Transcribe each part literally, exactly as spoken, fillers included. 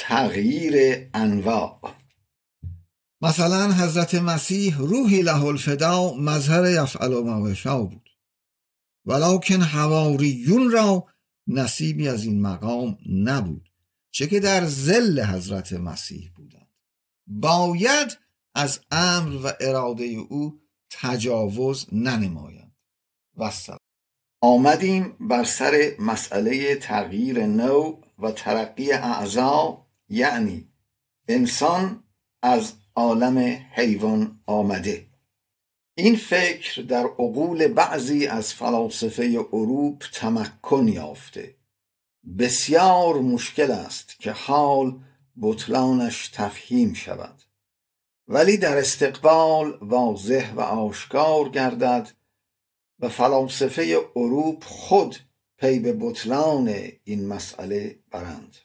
تغییر انواع. مثلا حضرت مسیح روحی له الفدا مظهر یفعل ما یشاء بود، ولکن حواریون را نصیبی از این مقام نبود، چه که در ظل حضرت مسیح بودند. باید از امر و اراده او تجاوز ننمایند. والسلام. آمدیم بر سر مسئله تغییر نوع و ترقی اعضا، یعنی انسان از عالم حیوان آمده. این فکر در عقول بعضی از فلاسفه اروپ تمکن یافته. بسیار مشکل است که حال بطلانش تفهیم شود، ولی در استقبال واضح و آشکار گردد و فلاسفه اروپ خود پی به بطلان این مسئله برند.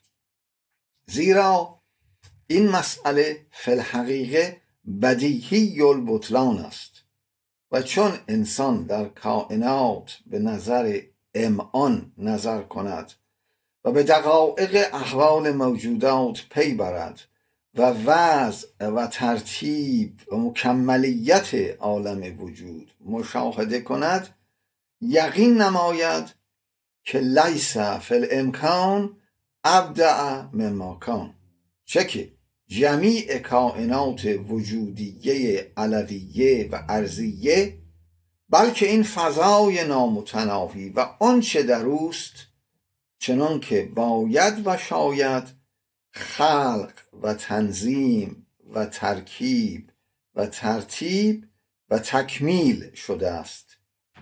زیرا این مسئله فی الحقیقه بدیهی البطلان است و چون انسان در کائنات به نظر امعان نظر کند و به دقایق احوال موجودات پی برد و وضع و ترتیب و مکملیت عالم وجود مشاهده کند، یقین نماید که لیس فی الامکان ابدع مما کان، چه که جمیع کائنات وجودیه علویه و ارضیه، بلکه این فضای نامتناهی و آنچه در اوست، چنان که باید و شاید خلق و تنظیم و ترکیب و ترتیب و تکمیل شده است،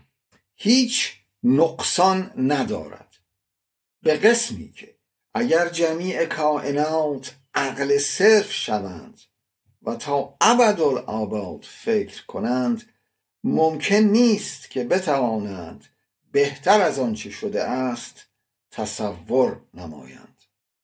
هیچ نقصان ندارد، به قسمی که اگر جمیع کائنات عقل صرف شوند و تا ابدالآباد فکر کنند، ممکن نیست که بتوانند بهتر از آنچه شده است تصور نمایند.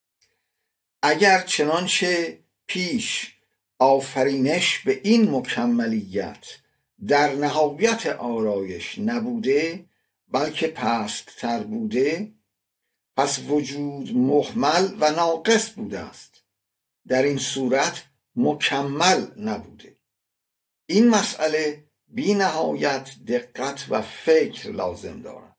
اگر چنانچه پیش آفرینش به این مکملیت در نهایت آرایش نبوده بلکه پست تر بوده، پس وجود مهمل و ناقص بوده است، در این صورت مکمل نبوده. این مسئله بی نهایت دقت و فکر لازم دارد.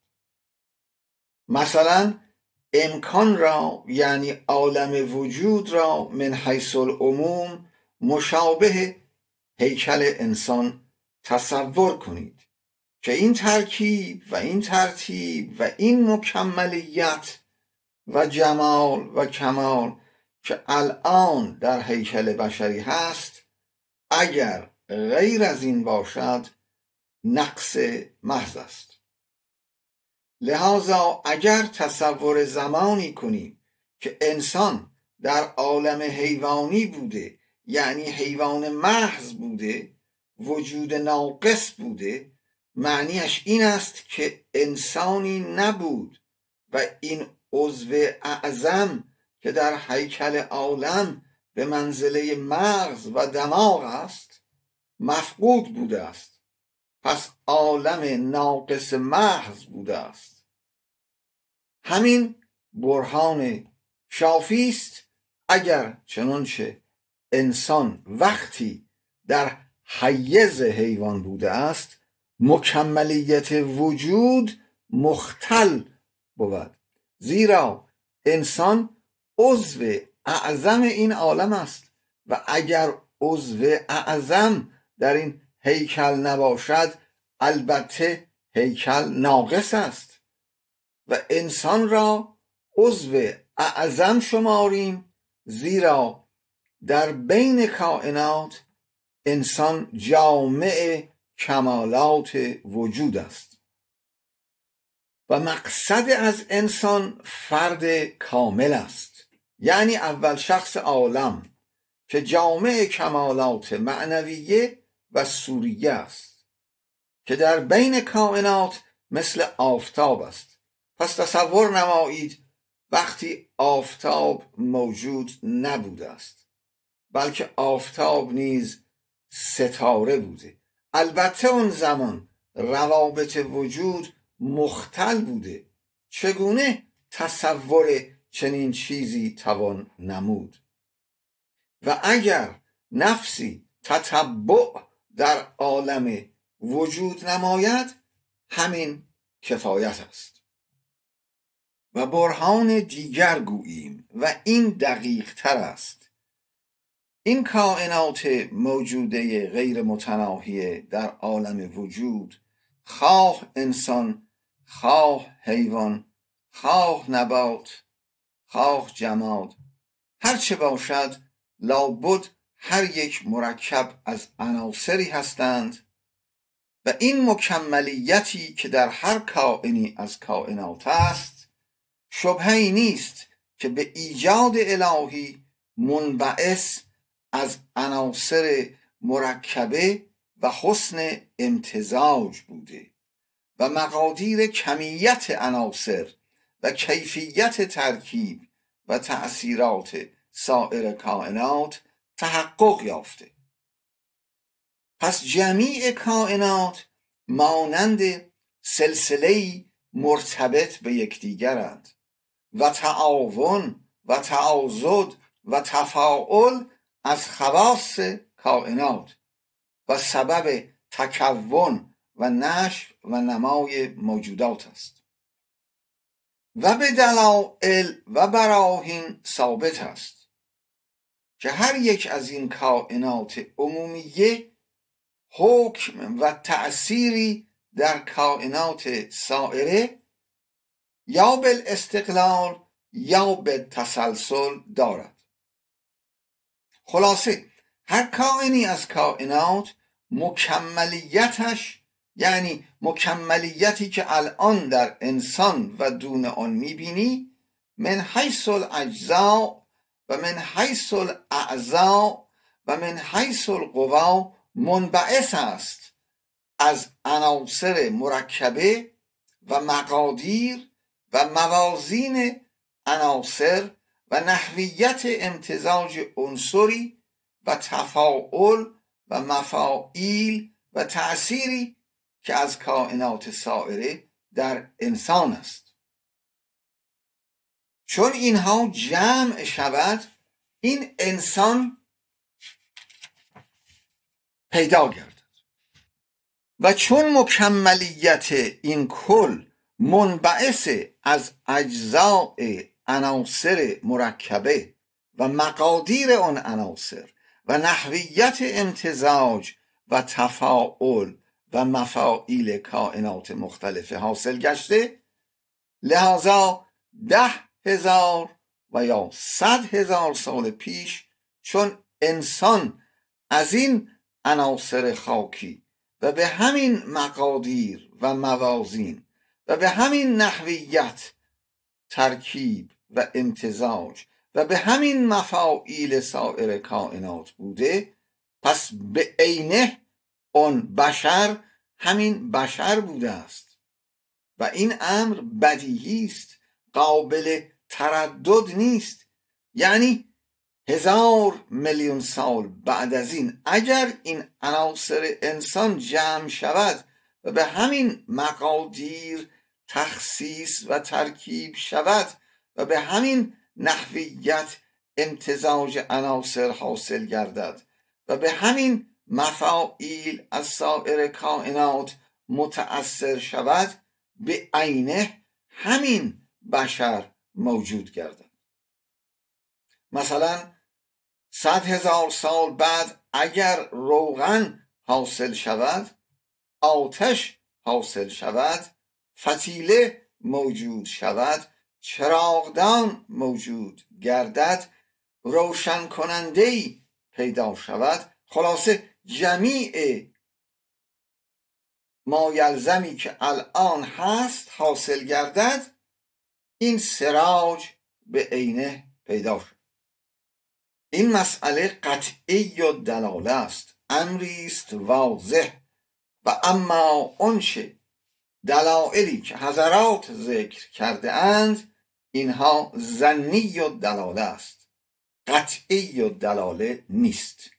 مثلا امکان را، یعنی عالم وجود را، من حیث العموم مشابه هیکل انسان تصور کنید که این ترکیب و این ترتیب و این مکملیت و جمال و کمال که الان در هیکل بشری هست، اگر غیر از این باشد نقص محض است. لذا اگر تصور زمانی کنیم که انسان در عالم حیوانی بوده، یعنی حیوان محض بوده، وجود ناقص بوده، معنیش این است که انسانی نبود و این عضو اعظم که در هیکل عالم به منزله مغز و دماغ است مفقود بوده است، پس عالم ناقص محض بوده است. همین برهان شافی است اگر چنانچه انسان وقتی در حیز حیوان بوده است مکملیت وجود مختل بود، زیرا انسان عضو اعظم این عالم است و اگر عضو اعظم در این هیکل نباشد البته هیکل ناقص است و انسان را عضو اعظم شماریم، زیرا در بین کائنات انسان جامع کمالات وجود است و مقصد از انسان فرد کامل است، یعنی اول شخص عالم که جامع کمالات معنویه و صوریه است که در بین کائنات مثل آفتاب است. پس تصور نمایید وقتی آفتاب موجود نبوده است، بلکه آفتاب نیز ستاره بوده، البته اون زمان روابط وجود مختل بوده، چگونه تصور چنین چیزی توان نمود؟ و اگر نفسی تتبع در عالم وجود نماید همین کفایت است. و برهان دیگر گوییم و این دقیق تر است. این کائنات موجوده غیر متناهی در عالم وجود، خواه انسان، خواه حیوان، خواه نبات، خواه جماد، هرچه باشد لابد هر یک مرکب از عناصری هستند و این مکملیتی که در هر کائنی از کائنات است شبهه‌ای نیست که به ایجاد الهی منبعث از عناصر مرکبه و حسن امتزاج بوده و مقادیر کمیت عناصر و کیفیت ترکیب و تأثیرات سایر کائنات تحقق یافته. پس جمیع کائنات مانند سلسله‌ای مرتبط به یکدیگرند و تعاون و تعاضد و تفاعل از خواص کائنات و سبب تکون و نشو و نمای موجودات است و به دلایل و براهین ثابت است که هر یک از این کائنات عمومیه حکم و تأثیری در کائنات سائره یا بالاستقلال یا بالتسلسل دارد. خلاصه هر کائنی از کائنات مکملیتش، یعنی مکملیتی که الان در انسان و دون آن میبینی، من حیث الاجزاء و من حیث الاعضاء و من حیث القوا منبعث است از عناصر مرکبه و مقادیر و موازین عناصر و نحویت امتزاج عنصری و تفاعل و مفاعیل و تأثیری که از کائنات سائره در انسان است. چون اینها جمع شود این انسان پیدا گردد و چون مکملیت این کل منبعث از اجزاء عناصر مرکبه و مقادیر آن عناصر و نحویت امتزاج و تفاعل و مفاعیل کائنات مختلفه حاصل گشته، لذا ده هزار و یا صد هزار سال پیش چون انسان از این عناصر خاکی و به همین مقادیر و موازین و به همین نحویت ترکیب و امتزاج و به همین مفاعیل سایر کائنات بوده، پس به عینه اون بشر همین بشر بوده است و این امر بدیهی است، قابل تردد نیست. یعنی هزار میلیون سال بعد از این اگر این عناصر انسان جمع شود و به همین مقادیر تخصیص و ترکیب شود و به همین نحویت امتزاج عناصر حاصل گردد و به همین مفاعیل از سایر کائنات متأثر شود، به عینه همین بشر موجود گردد. مثلا صد هزار سال بعد اگر روغن حاصل شود، آتش حاصل شود، فتیله موجود شود، چراغدان موجود گردد، روشن کننده‌ای پیدا شود، خلاصه جمیع ما یلزمی که الان هست حاصل گردد، این سراج به عینه پیدا شد. این مسئله قطعی و دلاله است، امری است واضح. و اما آنچه دلایلی که حضرات ذکر کرده اند اینها ظنی و دلاله است، قطعی و دلاله نیست.